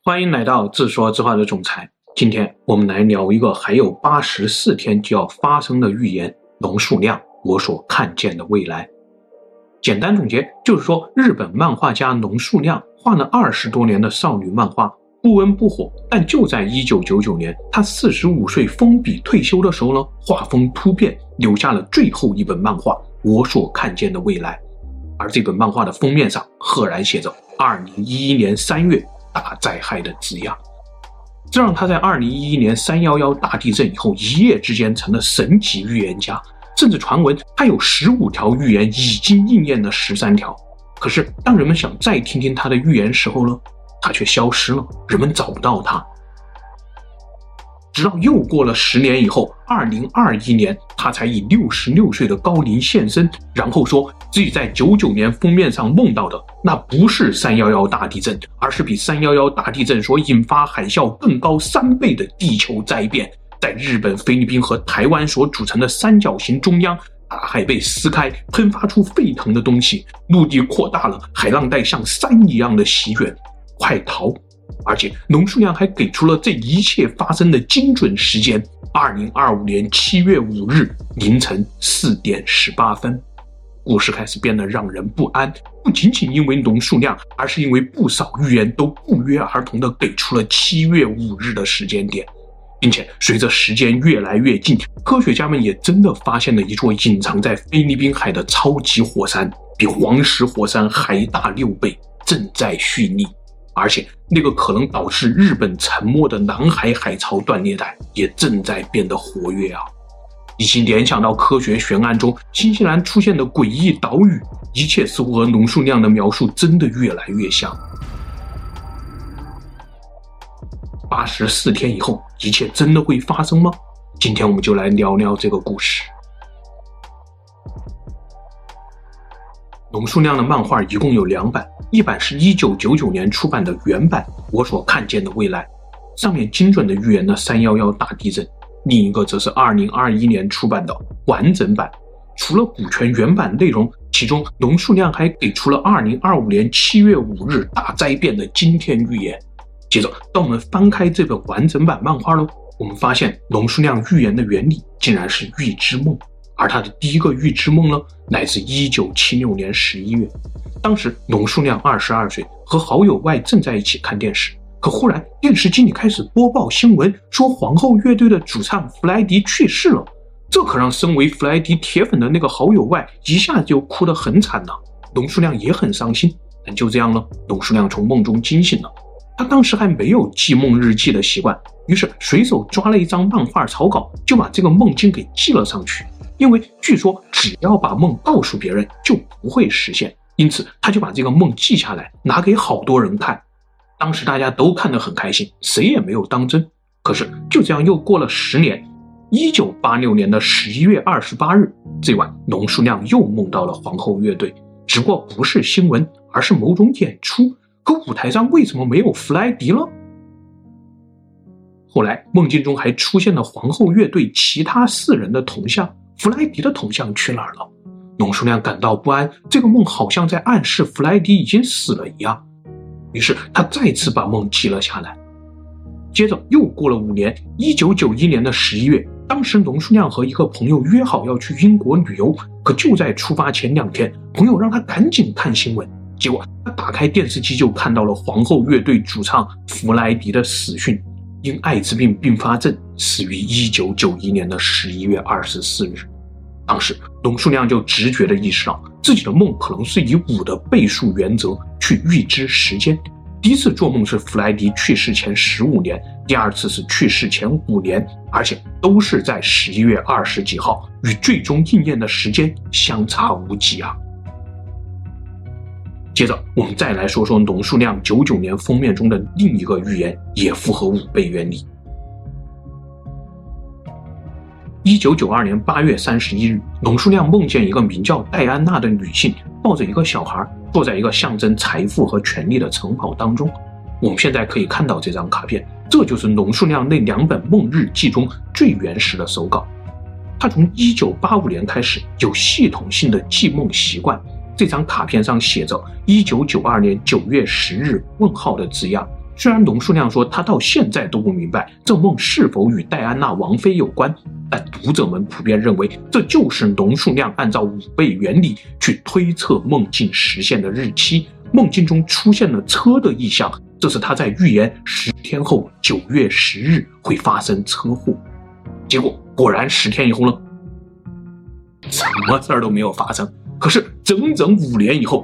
欢迎来到自说自话的总裁。今天我们来聊一个还有84天就要发生的预言——龙树亮我所看见的未来。简单总结就是说，日本漫画家龙树亮画了20多年的少女漫画，不温不火，但就在1999年他45岁封笔退休的时候呢，画风突变，留下了最后一本漫画《我所看见的未来》。而这本漫画的封面上赫然写着2011年3月大灾害的字样，这让他在2011年311大地震以后一夜之间成了神级预言家，甚至传闻他有15条预言已经应验了13条。可是当人们想再听听他的预言时候呢，他却消失了，人们找不到他。直到又过了10年以后，2021年他才以66岁的高龄现身，然后说自己在99年封面上梦到的那不是311大地震，而是比311大地震所引发海啸更高3倍的地球灾变。在日本、菲律宾和台湾所组成的三角形中央，大海被撕开，喷发出沸腾的东西，陆地扩大了，海浪带像山一样的席卷，快逃！而且龙树亮还给出了这一切发生的精准时间：2025年7月5日凌晨4点18分。故事开始变得让人不安，不仅仅因为龙树亮，而是因为不少预言都不约而同地给出了7月5日的时间点。并且随着时间越来越近，科学家们也真的发现了一座隐藏在菲律宾海的超级火山，比黄石火山还大6倍，正在蓄力。而且那个可能导致日本沉没的南海海潮断裂带也正在变得活跃啊！一起联想到科学悬案中新西兰出现的诡异岛屿，一切似乎和龙树亮的描述真的越来越像。84天以后，一切真的会发生吗？今天我们就来聊聊这个故事。龙树亮的漫画一共有2版，一版是1999年出版的原版《我所看见的未来》，上面精准地预言了311大地震；另一个则是2021年出版的完整版。除了补全原版内容，其中龙树亮还给出了2025年7月5日大灾变的惊天预言。接着当我们翻开这本完整版漫画呢，我们发现龙树亮预言的原理竟然是预知梦，而他的第一个预知梦呢，来自1976年11月。当时龙树亮22岁，和好友Y正在一起看电视，可忽然电视机里开始播报新闻，说皇后乐队的主唱弗莱迪去世了。这可让身为弗莱迪铁粉的那个好友Y一下就哭得很惨了。龙树亮也很伤心，但就这样呢，龙树亮从梦中惊醒了。他当时还没有记梦日记的习惯，于是随手抓了一张漫画草稿，就把这个梦境给记了上去。因为据说只要把梦告诉别人就不会实现，因此他就把这个梦记下来，拿给好多人看。当时大家都看得很开心，谁也没有当真。可是就这样又过了10年，1986年的11月28日，这晚龙树亮又梦到了皇后乐队，只不过不是新闻，而是某种演出。可舞台上为什么没有弗莱迪了？后来梦境中还出现了皇后乐队其他4人的铜像，弗莱迪的铜像去哪儿了？龙树亮感到不安，这个梦好像在暗示弗莱迪已经死了一样。于是他再次把梦记了下来。接着又过了5年，1991年的11月，当时龙树亮和一个朋友约好要去英国旅游，可就在出发前2天，朋友让他赶紧看新闻。结果他打开电视机就看到了皇后乐队主唱弗莱迪的死讯，因艾滋病并发症死于1991年的11月24日。当时龙树亮就直觉地意识到自己的梦可能是以5的倍数原则去预知时间。第一次做梦是弗莱迪去世前15年，第二次是去世前5年，而且都是在11月20几号，与最终应验的时间相差无几啊。接着我们再来说说龙树亮99年封面中的另一个预言，也符合5倍原理。1992年8月31日，龙树亮梦见一个名叫戴安娜的女性抱着一个小孩，坐在一个象征财富和权力的城堡当中。我们现在可以看到这张卡片，这就是龙树亮那2本梦日记中最原始的手稿。他从1985年开始有系统性的记梦习惯，这张卡片上写着1992年9月10日问号的字样， 虽然龙叔亮说他到现在都不明白这梦是否与戴安娜王妃有关，但读者们普遍认为这就是龙叔亮按照5倍原理去推测梦境实现的日期。梦境中出现了车的意象，这是他在预言10天后9月10日会发生车祸。结果果然10天以后呢，什么事儿都没有发生。可是整整5年以后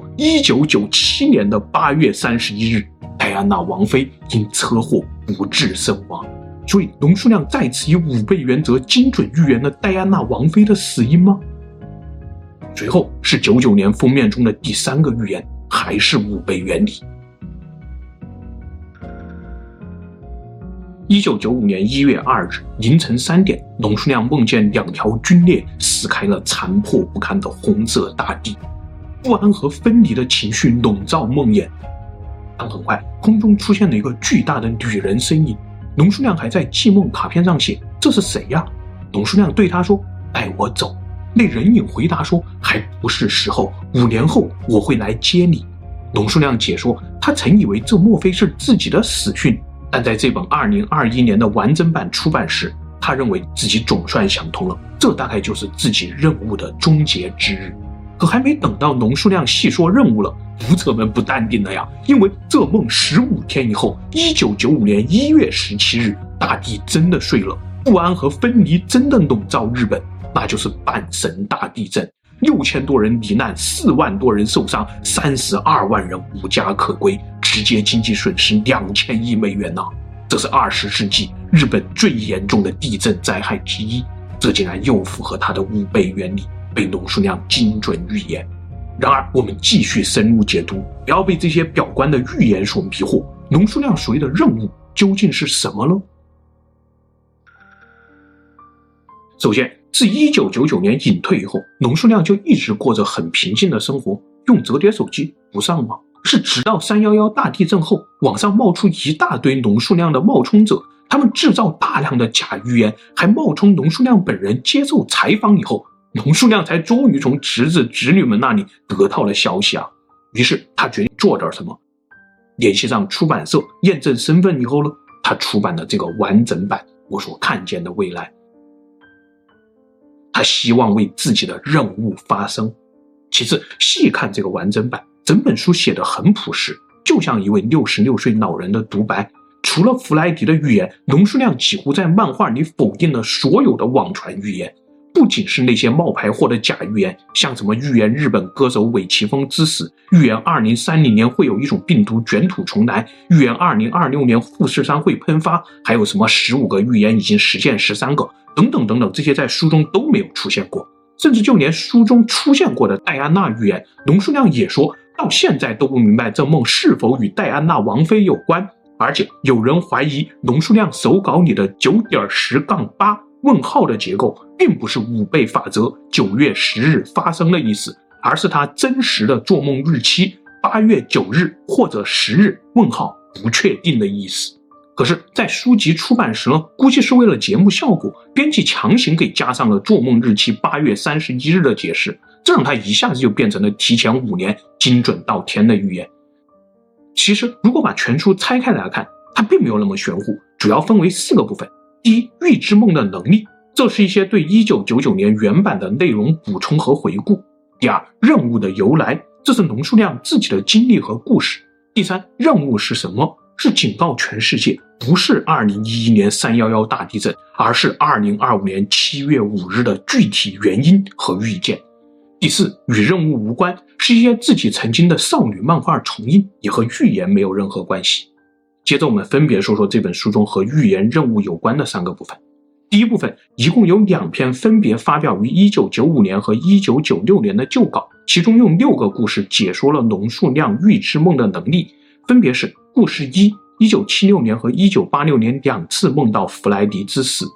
，1997年的8月31日，戴安娜王妃因车祸不治身亡。所以龙叔亮再次以5倍原则精准预言了戴安娜王妃的死因吗？随后是99年封面中的第3个预言，还是5倍原理。1995年1月2日凌晨3点，龙叔亮梦见2条军列撕开了残破不堪的红色大地，不安和分离的情绪笼罩梦魇。但很快空中出现了一个巨大的女人身影，龙叔亮还在记梦卡片上写这是谁呀？龙叔亮对他说带我走。那人影回答说还不是时候，5年后我会来接你。龙叔亮解说他曾以为这莫非是自己的死讯，但在这本2021年的完整版出版时，他认为自己总算想通了，这大概就是自己任务的终结之日。可还没等到龙叔亮细说任务了，读者们不淡定了呀，因为这梦15天以后，1995年1月17日，大地真的碎了，不安和分离真的笼罩日本，那就是阪神大地震，6000多人罹难，4万多人受伤，32万人无家可归，直接经济损失2000亿美元呐！这是20世纪日本最严重的地震灾害之一，这竟然又符合他的5倍原理，被龙叔亮精准预言。然而我们继续深入解读，不要被这些表观的预言所迷惑。龙叔亮所谓的任务究竟是什么呢？首先，自1999年隐退以后，龙叔亮就一直过着很平静的生活，用折叠手机，不上网。是直到311大地震后，网上冒出一大堆龙叔亮的冒充者，他们制造大量的假预言，还冒充龙叔亮本人接受采访以后，龙叔亮才终于从侄子侄女们那里得到了消息啊。于是他决定做点什么，联系上出版社验证身份以后呢，他出版了这个完整版《我所看见的未来》。他希望为自己的任务发声。其次，细看这个完整版，整本书写得很朴实，就像一位66岁老人的独白。除了弗莱迪的预言，龙叔亮几乎在漫画里否定了所有的网传预言。不仅是那些冒牌货的假预言，像什么预言日本歌手尾崎峰之死，预言2030年会有一种病毒卷土重来，预言2026年富士山会喷发，还有什么15个预言已经实现13个，等等等等，这些在书中都没有出现过。甚至就连书中出现过的戴安娜预言，龙叔亮也说到现在都不明白这梦是否与戴安娜王妃有关。而且有人怀疑龙叔亮手稿里的 9.10-8 问号的结构并不是5倍法则9月10日发生的意思，而是他真实的做梦日期8月9日或者10日问号不确定的意思。可是在书籍出版时呢，估计是为了节目效果，编辑强行给加上了做梦日期8月31日的解释，这让他一下子就变成了提前5年精准到天的预言。其实如果把全书拆开来看，它并没有那么玄乎，主要分为4个部分。第一，预知梦的能力，这是一些对1999年原版的内容补充和回顾。第二，任务的由来，这是龙叔亮自己的经历和故事。第三，任务是什么？是警告全世界，不是2011年311大地震，而是2025年7月5日的具体原因和预见。第四，与任务无关，是一些自己曾经的少女漫画重印，也和预言没有任何关系。接着我们分别说说这本书中和预言任务有关的3个部分。第一部分一共有2篇分别发表于1995年和1996年的旧稿，其中用6个故事解说了龙叔亮预知梦的能力，分别是故事1 1976年和1986年2次梦到弗莱迪之死，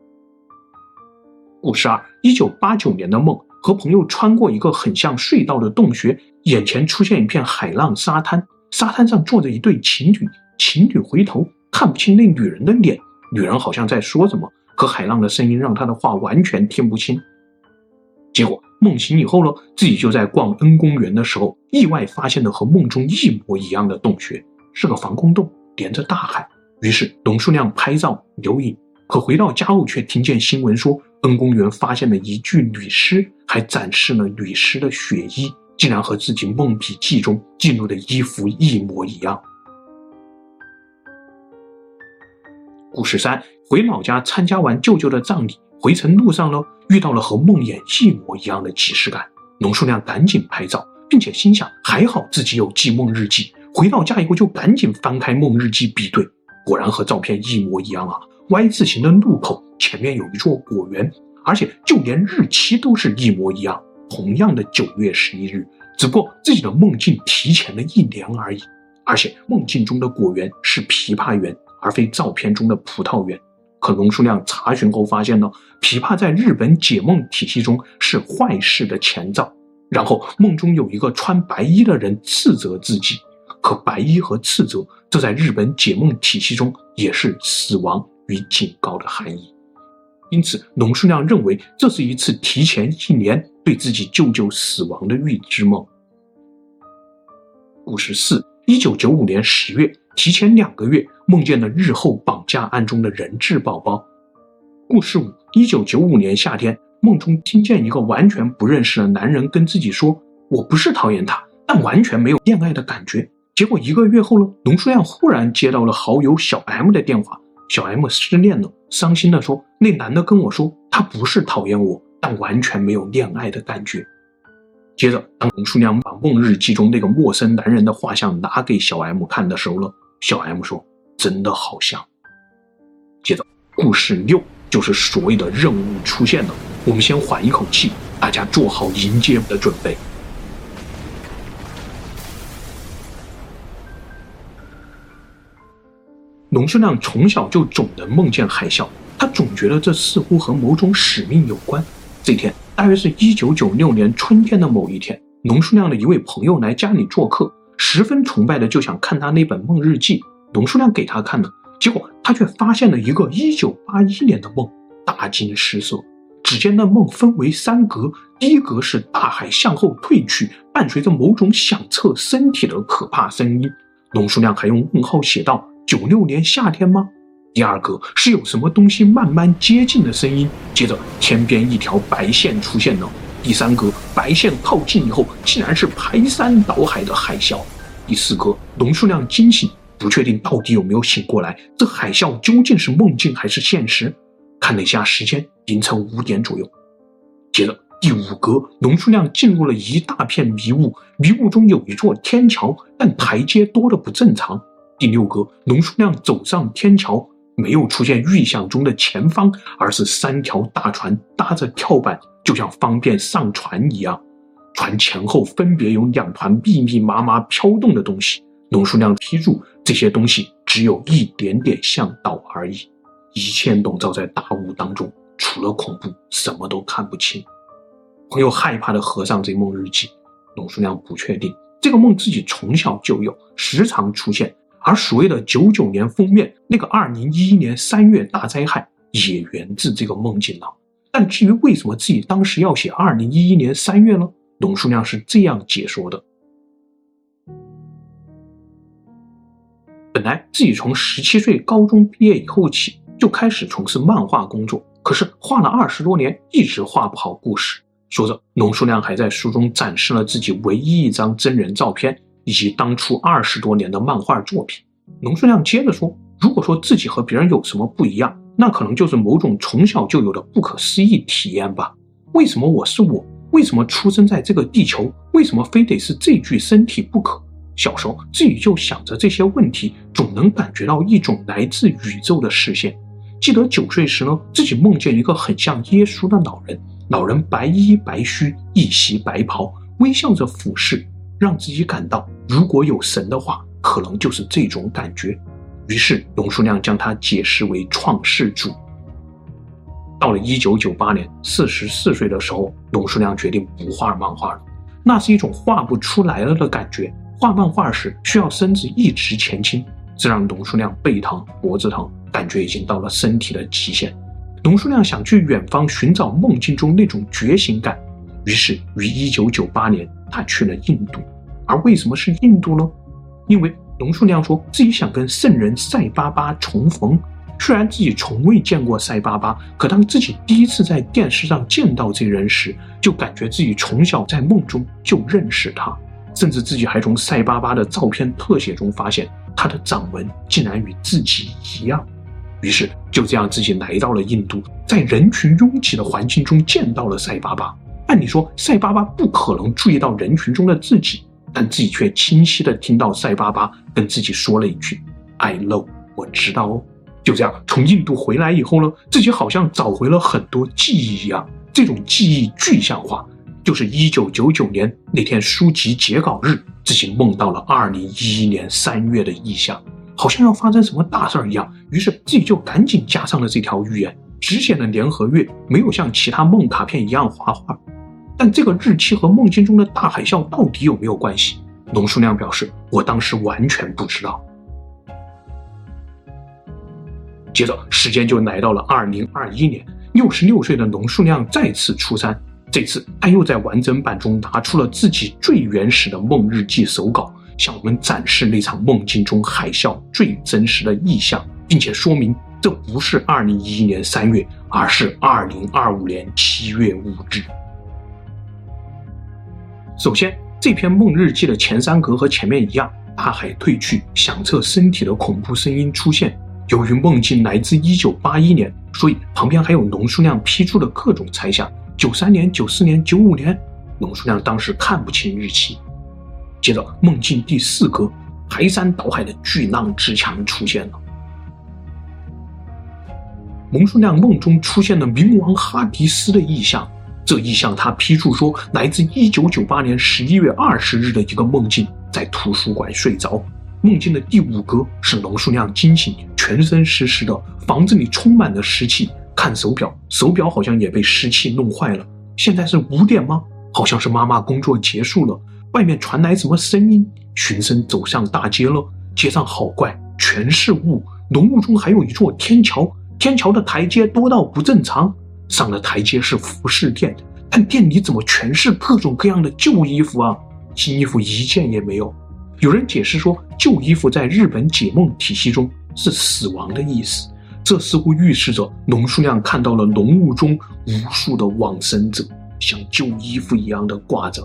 故事2 1989年的梦，和朋友穿过一个很像隧道的洞穴，眼前出现一片海浪沙滩，沙滩上坐着一对情侣，情侣回头看不清那女人的脸，女人好像在说什么，可海浪的声音让她的话完全听不清。结果梦醒以后呢，自己就在逛恩公园的时候，意外发现了和梦中一模一样的洞穴，是个防空洞， 连着大海。于是龙叔亮拍照留影，可回到家后却听见新闻说恩公园发现了一具女尸，还展示了女尸的血衣，竟然和自己梦笔记中记录的衣服一模一样。故事3，回老家参加完舅舅的葬礼，回程路上呢，遇到了和梦魇一模一样的即视感。龙叔亮赶紧拍照，并且心想还好自己有记梦日记，回到家以后就赶紧翻开梦日记比对，果然和照片一模一样啊！Y 字形的路口前面有一座果园，而且就连日期都是一模一样，同样的9月11日，只不过自己的梦境提前了1年而已。而且梦境中的果园是枇杷园，而非照片中的葡萄园。可龙叔亮查询后发现呢，枇杷在日本解梦体系中是坏事的前兆。然后梦中有一个穿白衣的人斥责自己，可白衣和斥责，这在日本解梦体系中也是死亡与警告的含义。因此龙叔亮认为这是一次提前1年对自己舅舅死亡的预知梦。故事4， 1995年10月，提前2个月梦见了日后绑架案中的人质宝宝。故事5， 1995年夏天，梦中听见一个完全不认识的男人跟自己说，我不是讨厌他，但完全没有恋爱的感觉。结果1个月后呢，龙叔亮忽然接到了好友小 M 的电话，小 M 失恋了，伤心地说，那男的跟我说他不是讨厌我，但完全没有恋爱的感觉。接着当龙叔亮把梦日记中那个陌生男人的画像拿给小 M 看的时候呢，小 M 说真的好像。接着故事6，就是所谓的任务出现了，我们先缓一口气，大家做好迎接的准备。龙叔亮从小就总能梦见海啸，他总觉得这似乎和某种使命有关。这天大约是1996年春天的某一天，龙叔亮的一位朋友来家里做客，十分崇拜的就想看他那本梦日记。龙叔亮给他看了，结果他却发现了一个1981年的梦，大惊失色。只见那梦分为3格，第一格是大海向后退去，伴随着某种响彻身体的可怕声音。龙叔亮还用问号写道：96年夏天吗？第二格是有什么东西慢慢接近的声音，接着天边一条白线出现了。第3格白线靠近以后，竟然是排山倒海的海啸。第4格龙叔亮惊醒，不确定到底有没有醒过来，这海啸究竟是梦境还是现实？看了一下时间，凌晨5点左右。接着第5格龙叔亮进入了一大片迷雾，迷雾中有一座天桥，但台阶多得不正常。第6格龙叔亮走上天桥，没有出现预想中的前方，而是3条大船搭着跳板，就像方便上船一样。船前后分别有2团密密麻麻飘动的东西，龙叔亮批注这些东西只有一点点向导而已，一切笼罩在大雾当中，除了恐怖什么都看不清。朋友害怕地合上这梦日记，龙叔亮不确定这个梦自己从小就有，时常出现，而所谓的99年封面那个2011年3月大灾害也源自这个梦境了。但至于为什么自己当时要写2011年3月呢？龙叔亮是这样解说的：本来自己从17岁高中毕业以后起就开始从事漫画工作，可是画了20多年一直画不好故事。说着，龙叔亮还在书中展示了自己唯一一张真人照片以及当初20多年的漫画作品。龙叔亮接着说，如果说自己和别人有什么不一样，那可能就是某种从小就有的不可思议体验吧。为什么我是我？为什么出生在这个地球？为什么非得是这具身体不可？小时候自己就想着这些问题，总能感觉到一种来自宇宙的视线。记得9岁时呢，自己梦见一个很像耶稣的老人，老人白衣白须，一袭白袍，微笑着俯视，让自己感到如果有神的话，可能就是这种感觉。于是龙叔亮将它解释为创世主。到了1998年44岁的时候，龙叔亮决定不画漫画了，那是一种画不出来了的感觉。画漫画时需要身子一直前倾，这让龙叔亮背疼脖子疼，感觉已经到了身体的极限。龙叔亮想去远方寻找梦境中那种觉醒感，于是于1998年他去了印度。而为什么是印度呢？因为龙树亮说自己想跟圣人赛巴巴重逢，虽然自己从未见过赛巴巴，可当自己第一次在电视上见到这人时，就感觉自己从小在梦中就认识他，甚至自己还从赛巴巴的照片特写中发现他的掌纹竟然与自己一样。于是就这样自己来到了印度，在人群拥挤的环境中见到了赛巴巴。按理说赛巴巴不可能注意到人群中的自己，但自己却清晰地听到赛巴巴跟自己说了一句 I know， 我知道哦。就这样从印度回来以后呢，自己好像找回了很多记忆一样，这种记忆具象化，就是1999年那天书籍截稿日，自己梦到了2011年3月的意象，好像要发生什么大事一样，于是自己就赶紧加上了这条预言，只写了年和月，没有像其他梦卡片一样画画。但这个日期和梦境中的大海啸到底有没有关系？龙树亮表示，我当时完全不知道。接着时间就来到了2021年，66岁的龙树亮再次出山，这次他又在完整版中拿出了自己最原始的梦日记手稿，向我们展示那场梦境中海啸最真实的意象，并且说明这不是2011年3月，而是2025年7月5日。首先，这篇梦日记的前3格和前面一样，大海退去，响彻身体的恐怖声音出现。由于梦境来自1981年，所以旁边还有龙树亮批出的各种猜想，93年、94年、95年，龙树亮当时看不清日期。接着梦境第4格，排山倒海的巨浪之墙出现了。龙树亮梦中出现了冥王哈迪斯的意象，这意象他批注说来自1998年11月20日的一个梦境，在图书馆睡着。梦境的第5格是龙树亮惊醒，全身湿湿的，房子里充满了湿气，看手表，手表好像也被湿气弄坏了。现在是5点吗？好像是妈妈工作结束了。外面传来什么声音？循声走上大街了，街上好怪，全是雾，浓雾中还有一座天桥，天桥的台阶多到不正常，上了台阶是服饰店，但店里怎么全是各种各样的旧衣服啊？新衣服一件也没有。有人解释说，旧衣服在日本解梦体系中是死亡的意思，这似乎预示着龙树亮看到了浓雾中无数的往生者，像旧衣服一样的挂着。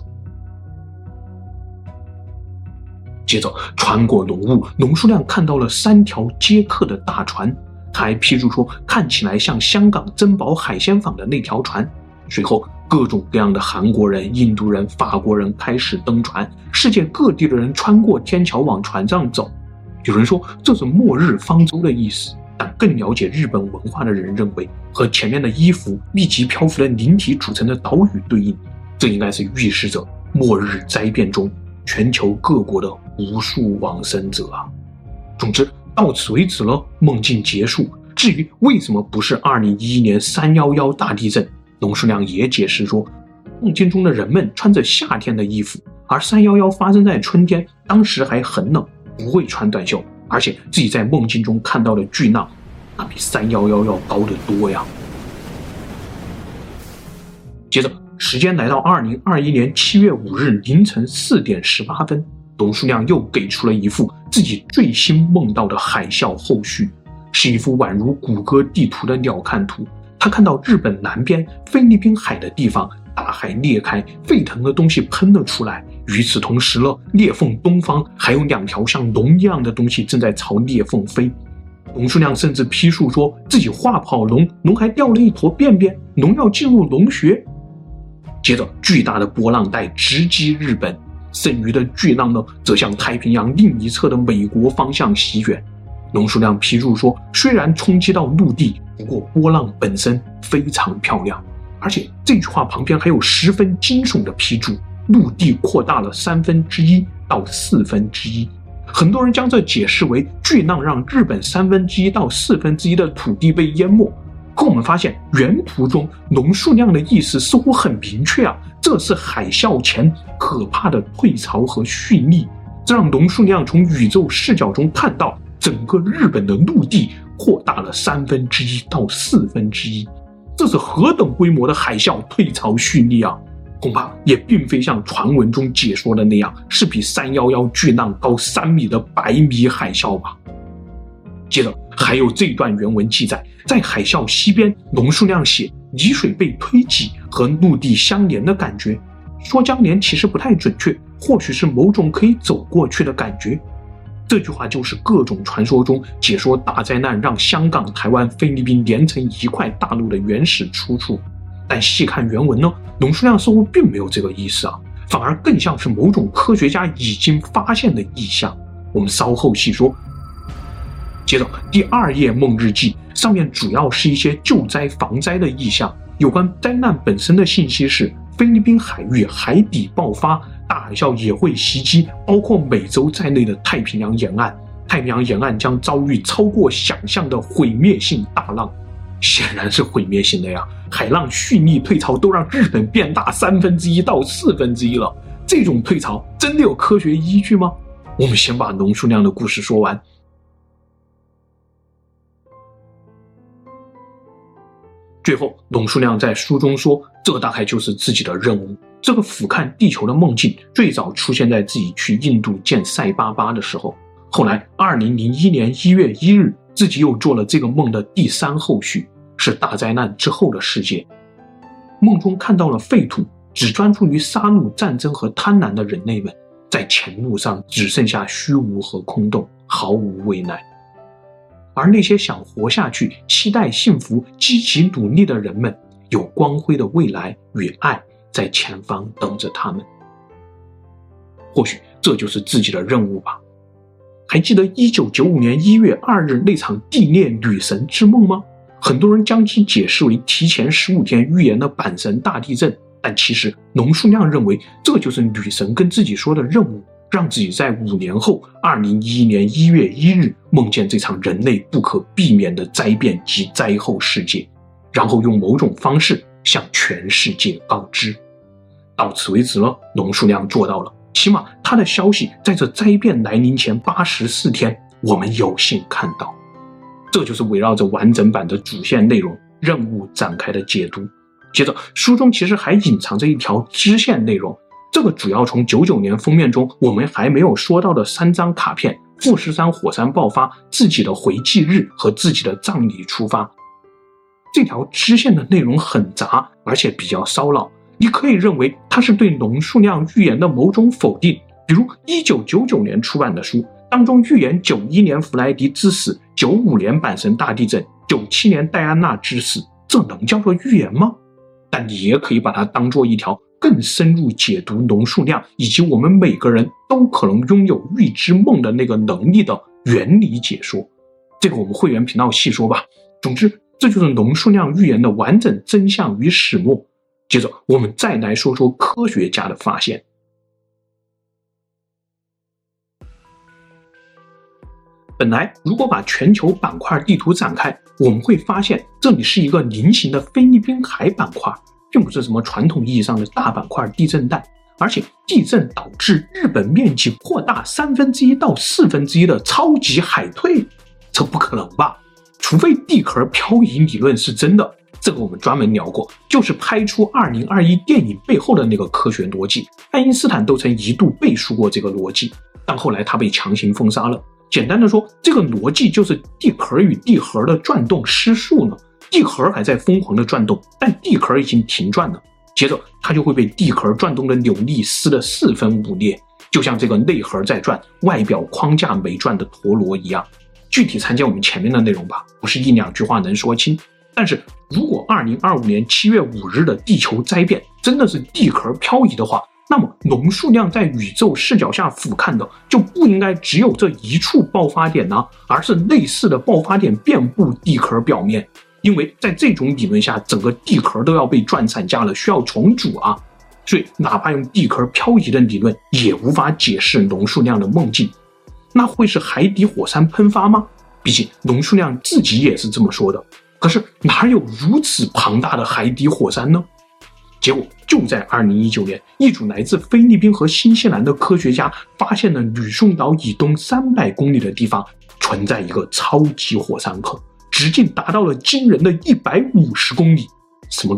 接着穿过浓雾，龙树亮看到了3条接客的大船，他还批注说看起来像香港珍宝海鲜坊的那条船。随后各种各样的韩国人、印度人、法国人开始登船，世界各地的人穿过天桥往船上走。有人说这是末日方舟的意思，但更了解日本文化的人认为，和前面的衣服立即漂浮的灵体组成的岛屿对应，这应该是预示着末日灾变中全球各国的无数往生者啊。总之到此为止了，梦境结束。至于为什么不是2011年311大地震，龙树亮也解释说，梦境中的人们穿着夏天的衣服，而311发生在春天，当时还很冷，不会穿短袖，而且自己在梦境中看到的巨浪，那比311要高得多呀。接着时间来到2021年7月5日凌晨4点18分，龙树亮又给出了一幅自己最新梦到的海啸后续，是一幅宛如谷歌地图的鸟瞰图。他看到日本南边菲律宾海的地方，大海裂开，沸腾的东西喷了出来。与此同时了，裂缝东方还有2条像龙一样的东西正在朝裂缝飞。龙树亮甚至批述说自己画跑龙，龙还掉了一坨便便，龙要进入龙穴。接着巨大的波浪带直击日本，剩余的巨浪呢，则向太平洋另一侧的美国方向席卷。龙树亮批注说，虽然冲击到陆地，不过波浪本身非常漂亮。而且这句话旁边还有10分惊悚的批注，陆地扩大了1/3到1/4。很多人将这解释为巨浪让日本1/3到1/4的土地被淹没。可我们发现原图中龙树亮的意思似乎很明确啊，这是海啸前可怕的退潮和蓄力，这让龙树亮从宇宙视角中看到整个日本的陆地扩大了1/3到1/4，这是何等规模的海啸退潮蓄力啊！ 恐怕也并非像传闻中解说的那样是比311巨浪高3米的百米海啸吧。接着还有这段原文记载，在海啸西边，龙树亮写泥水被推挤和陆地相连的感觉，说相连其实不太准确，或许是某种可以走过去的感觉。这句话就是各种传说中解说大灾难让香港、台湾、菲律宾连成一块大陆的原始出处。但细看原文呢，龙树亮似乎并没有这个意思啊，反而更像是某种科学家已经发现的意象。我们稍后细说。接着第2页梦日记上面主要是一些救灾防灾的意象，有关灾难本身的信息是菲律宾海域海底爆发，大海啸也会袭击包括美洲在内的太平洋沿岸，太平洋沿岸将遭遇超过想象的毁灭性大浪。显然是毁灭性的呀，海浪蓄力退潮都让日本变大1/3到1/4了，这种退潮真的有科学依据吗？我们先把龙树亮的故事说完。最后龙树亮在书中说，这大概就是自己的任务。这个俯瞰地球的梦境最早出现在自己去印度见塞巴巴的时候，后来2001年1月1日自己又做了这个梦的第3后续，是大灾难之后的世界。梦中看到了废土，只专注于杀戮、战争和贪婪的人类们，在前路上只剩下虚无和空洞，毫无未来。而那些想活下去、期待幸福、积极努力的人们，有光辉的未来与爱在前方等着他们。或许这就是自己的任务吧。还记得1995年1月2日那场地裂女神之梦吗？很多人将其解释为提前15天预言的阪神大地震，但其实龙树亮认为这就是女神跟自己说的任务，让自己在5年后2011年1月1日梦见这场人类不可避免的灾变及灾后世界，然后用某种方式向全世界告知。到此为止了，龙树亮做到了，起码他的消息在这灾变来临前84天我们有幸看到。这就是围绕着完整版的主线内容任务展开的解读。接着书中其实还隐藏着一条支线内容，这个主要从99年封面中我们还没有说到的3张卡片富士山火山爆发、自己的回祭日和自己的葬礼出发。这条支线的内容很杂，而且比较烧脑，你可以认为它是对龙树亮预言的某种否定。比如1999年出版的书当中预言91年弗莱迪之死、95年阪神大地震、97年戴安娜之死，这能叫做预言吗？但你也可以把它当作一条更深入解读龙树亮以及我们每个人都可能拥有预知梦的那个能力的原理解说，这个我们会员频道细说吧。总之这就是龙树亮预言的完整真相与始末。接着我们再来说说科学家的发现。本来如果把全球板块地图展开，我们会发现这里是一个菱形的菲律宾海板块，并不是什么传统意义上的大板块地震带，而且地震导致日本面积扩大1/3到1/4的超级海退，这不可能吧？除非地壳漂移理论是真的，这个我们专门聊过，就是拍出2021电影背后的那个科学逻辑，爱因斯坦都曾一度背书过这个逻辑，但后来他被强行封杀了。简单的说，这个逻辑就是地壳与地核的转动失速了，地核还在疯狂的转动，但地壳已经停转了，接着它就会被地壳转动的扭力撕得4分5裂，就像这个内核在转，外表框架没转的陀螺一样。具体参见我们前面的内容吧，不是1-2句话能说清。但是如果2025年7月5日的地球灾变真的是地壳漂移的话，那么龙树亮在宇宙视角下俯瞰的就不应该只有这一处爆发点呢，而是类似的爆发点遍布地壳表面。因为在这种理论下，整个地壳都要被转散架了，需要重组啊。所以哪怕用地壳漂移的理论也无法解释龙树亮的梦境。那会是海底火山喷发吗？毕竟龙树亮自己也是这么说的。可是哪有如此庞大的海底火山呢？结果就在2019年，一组来自菲律宾和新西兰的科学家发现了吕宋岛以东300公里的地方存在一个超级火山口，直径达到了惊人的150公里。什么概念？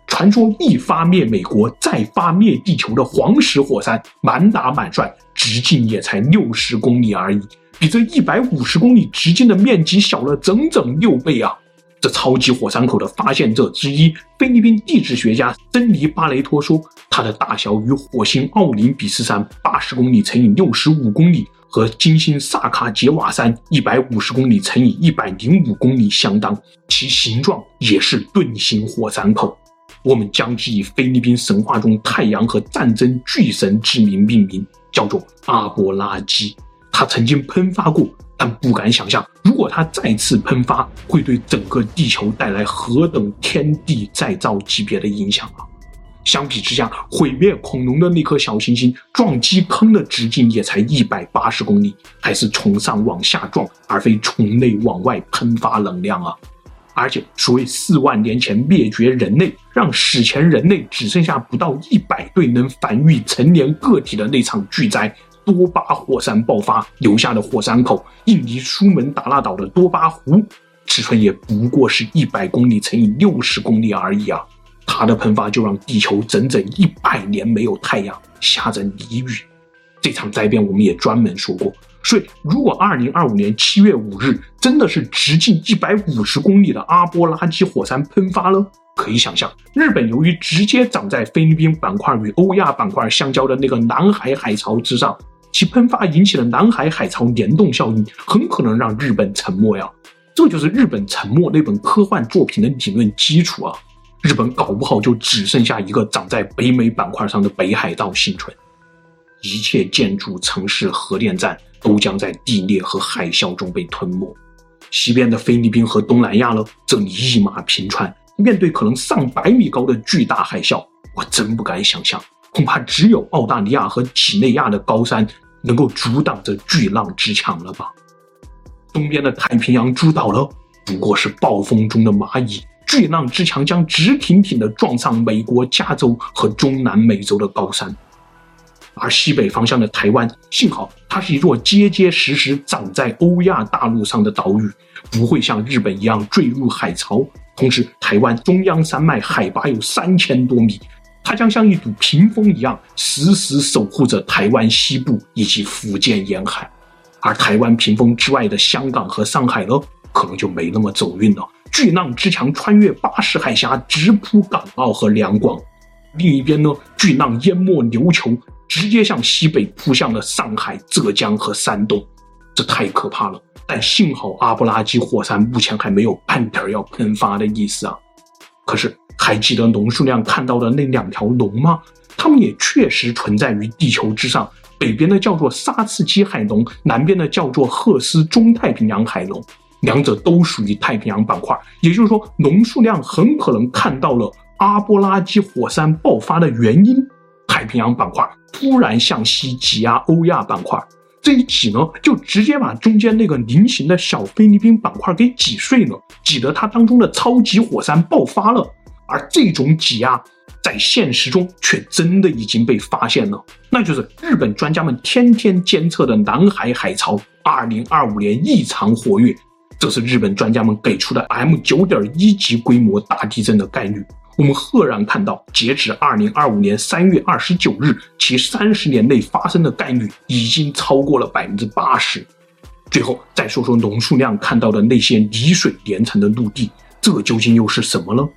传说一发灭美国再发灭地球的黄石火山满打满算直径也才60公里而已，比这150公里直径的面积小了整整6倍啊！这超级火山口的发现者之一，菲律宾地质学家珍妮巴雷托说，它的大小与火星奥林比斯山80公里乘以65公里和金星萨卡杰瓦山150公里乘以105公里相当，其形状也是盾形火山口。我们将之以菲律宾神话中太阳和战争巨神之名命名，叫做阿波拉基。它曾经喷发过，但不敢想象，如果它再次喷发，会对整个地球带来何等天地再造级别的影响啊！相比之下，毁灭恐龙的那颗小行星撞击坑的直径也才180公里，还是从上往下撞，而非从内往外喷发能量啊！而且所谓4万年前灭绝人类，让史前人类只剩下不到100对能繁育成年个体的那场巨灾多巴火山爆发留下的火山口，印尼苏门答腊岛的多巴湖，尺寸也不过是100公里乘以60公里而已啊！它的喷发就让地球整整100年没有太阳，下着泥雨。这场灾变我们也专门说过，所以如果2025年7月5日真的是直径150公里的阿波拉基火山喷发了，可以想象，日本由于直接长在菲律宾板块与欧亚板块相交的那个南海海潮之上，其喷发引起的南海海潮联动效应很可能让日本沉没呀。这就是日本沉没那本科幻作品的理论基础啊。日本搞不好就只剩下一个长在北美板块上的北海道幸存。一切建筑、城市、核电站都将在地裂和海啸中被吞没。西边的菲律宾和东南亚呢，这里一马平川，面对可能上百米高的巨大海啸，我真不敢想象，恐怕只有澳大利亚和几内亚的高山能够阻挡这巨浪之强了吧。东边的太平洋诸岛呢，不过是暴风中的蚂蚁，巨浪之强将直挺挺地撞上美国加州和中南美洲的高山。而西北方向的台湾，幸好它是一座结结实实长在欧亚大陆上的岛屿，不会像日本一样坠入海潮。同时，台湾中央山脉海拔有3000多米，它将像一堵屏风一样，时时守护着台湾西部以及福建沿海。而台湾屏风之外的香港和上海呢，可能就没那么走运了。巨浪之强穿越巴士海峡，直扑港澳和两广。另一边呢，巨浪淹没琉球，直接向西北扑向了上海、浙江和山东，这太可怕了。但幸好阿波拉基火山目前还没有半点要喷发的意思啊。可是还记得龙树亮看到的那2条龙吗？它们也确实存在于地球之上，北边的叫做沙茨基海龙，南边的叫做赫斯中太平洋海龙，两者都属于太平洋板块。也就是说，龙树亮很可能看到了阿波拉基火山爆发的原因，太平洋板块突然向西挤压欧亚板块，这一挤呢，就直接把中间那个菱形的小菲律宾板块给挤碎了，挤得它当中的超级火山爆发了。而这种挤压在现实中却真的已经被发现了，那就是日本专家们天天监测的南海海潮2025年异常活跃，这是日本专家们给出的 M9.1 级规模大地震的概率。我们赫然看到，截止2025年3月29日，其30年内发生的概率已经超过了 80%。 最后再说说龙树亮看到的那些泥水连成的陆地，这究竟又是什么呢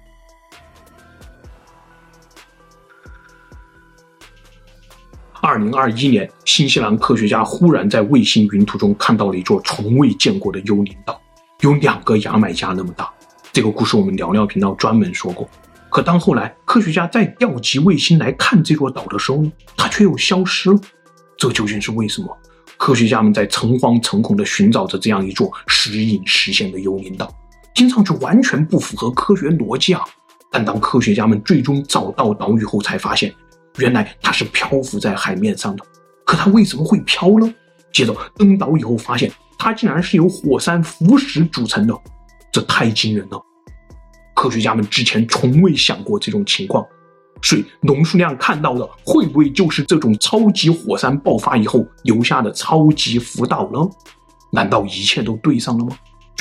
？2021年，新西兰科学家忽然在卫星云图中看到了一座从未见过的幽灵岛，有2个牙买加那么大。这个故事我们聊聊频道专门说过。可当后来科学家在调集卫星来看这座岛的时候呢，它却又消失了。这究竟是为什么？科学家们在诚惶诚恐地寻找着这样一座时隐时现的幽灵岛，听上去完全不符合科学逻辑啊！但当科学家们最终找到岛屿后，才发现原来它是漂浮在海面上的。可它为什么会飘呢？接着登岛以后发现，它竟然是由火山浮石组成的，这太惊人了。科学家们之前从未想过这种情况，所以龙树亮看到的会不会就是这种超级火山爆发以后留下的超级浮岛呢？难道一切都对上了吗？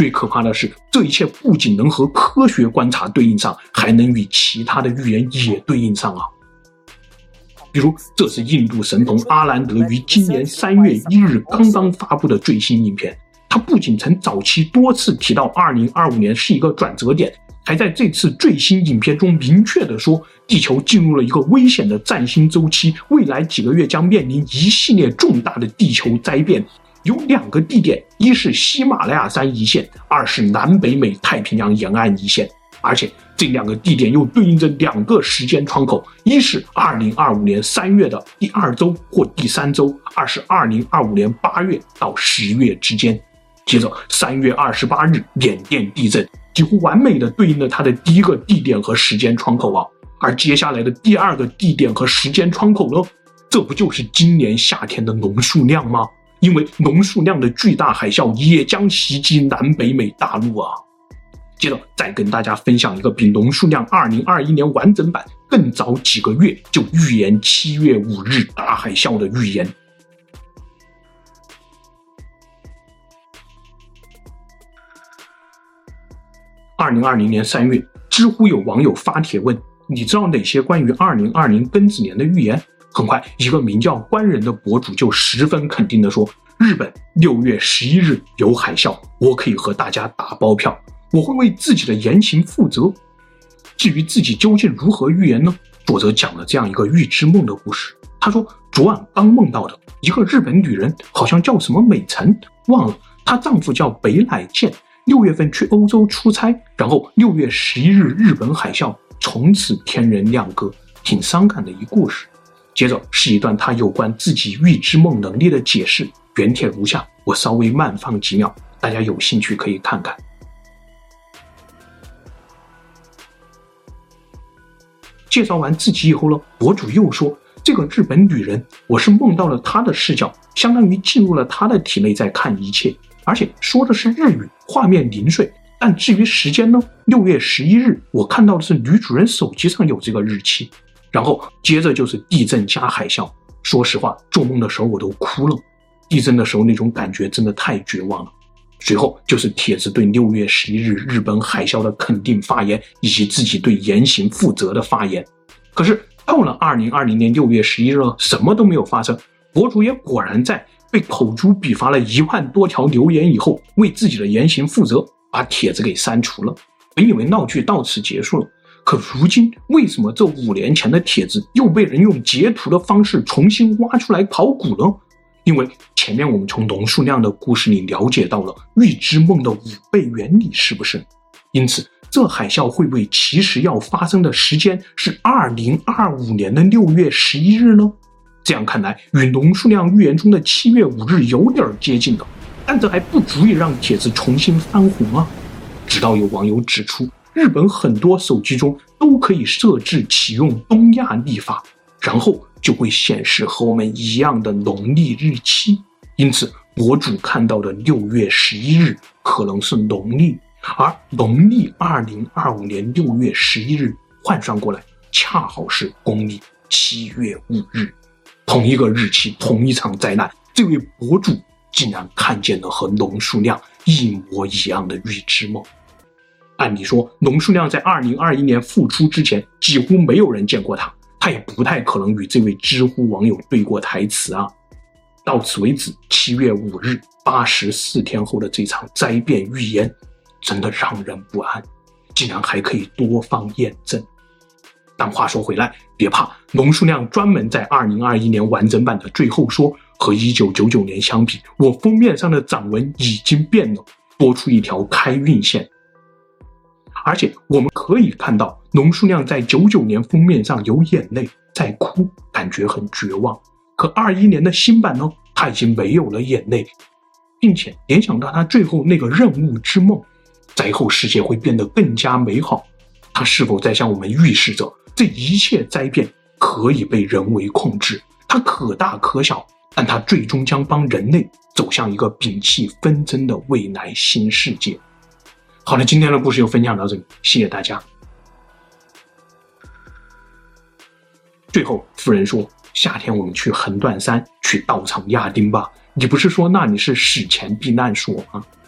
最可怕的是，这一切不仅能和科学观察对应上，还能与其他的预言也对应上啊。比如，这是印度神童阿兰德于今年3月1日刚刚发布的最新影片。他不仅曾早期多次提到2025年是一个转折点，还在这次最新影片中明确地说，地球进入了一个危险的占星周期，未来几个月将面临一系列重大的地球灾变。有2个地点，一是喜马拉雅山一线，二是南北美太平洋沿岸一线，而且这2个地点又对应着2个时间窗口，一是2025年3月的第2周或第3周，二是2025年8月到10月之间。接着3月28日缅甸地震几乎完美的对应了它的第1个地点和时间窗口啊，而接下来的第2个地点和时间窗口呢，这不就是今年夏天的龙数量吗？因为龙数量的巨大海啸也将袭击南北美大陆啊。接着再跟大家分享一个比龙数量2021年完整版更早几个月就预言7月5日大海啸的预言。2020年3月，知乎有网友发帖问，你知道哪些关于2020庚子年的预言？很快，一个名叫官人的博主就十分肯定地说，日本6月11日有海啸，我可以和大家打包票，我会为自己的言行负责。至于自己究竟如何预言呢？作者讲了这样一个预知梦的故事。他说，昨晚刚梦到的一个日本女人，好像叫什么美辰，忘了，她丈夫叫北乃健，6月份去欧洲出差，然后6月11日日本海啸，从此天人两隔，挺伤感的一故事。接着是一段他有关自己预知梦能力的解释，原帖如下，我稍微慢放几秒，大家有兴趣可以看看。介绍完自己以后呢，博主又说，这个日本女人，我是梦到了她的视角，相当于进入了她的体内在看一切，而且说的是日语，画面零碎，但至于时间呢，6月11日，我看到的是女主人手机上有这个日期。然后接着就是地震加海啸，说实话，做梦的时候我都哭了，地震的时候那种感觉真的太绝望了。随后就是帖子对6月11日日本海啸的肯定发言，以及自己对言行负责的发言。可是到了2020年6月11日，什么都没有发生，博主也果然在被口诛笔伐了1万多条留言以后，为自己的言行负责，把帖子给删除了。本以为闹剧到此结束了，可如今为什么这5年前的帖子又被人用截图的方式重新挖出来考古呢？因为前面我们从龙数量的故事里了解到了预知梦的5倍原理，是不是？因此这海啸会不会其实要发生的时间是2025年的6月11日呢？这样看来与龙数量预言中的7月5日有点接近了，但这还不足以让帖子重新翻红啊。直到有网友指出，日本很多手机中都可以设置启用东亚历法，然后就会显示和我们一样的农历日期，因此博主看到的6月11日可能是农历，而农历2025年6月11日换算过来恰好是公历7月5日。同一个日期，同一场灾难，这位博主竟然看见了和龙数量一模一样的预知梦。按理说，龙数量在2021年复出之前几乎没有人见过他也不太可能与这位知乎网友对过台词啊。到此为止，7月5日84天后的这场灾变预言真的让人不安，竟然还可以多方验证。但话说回来，别怕，龙数量专门在2021年完整版的最后说，和1999年相比，我封面上的掌纹已经变了，多出一条开运线。而且我们可以看到，龙数量在99年封面上有眼泪，在哭，感觉很绝望。可21年的新版呢，他已经没有了眼泪，并且联想到他最后那个任务之梦，灾后世界会变得更加美好。他是否在向我们预示着，这一切灾变可以被人为控制？它可大可小，但它最终将帮人类走向一个摒弃纷争的未来新世界。好了，今天的故事就分享到这里，谢谢大家。最后夫人说，夏天我们去横断山，去道场亚丁吧，你不是说那里是史前避难所吗？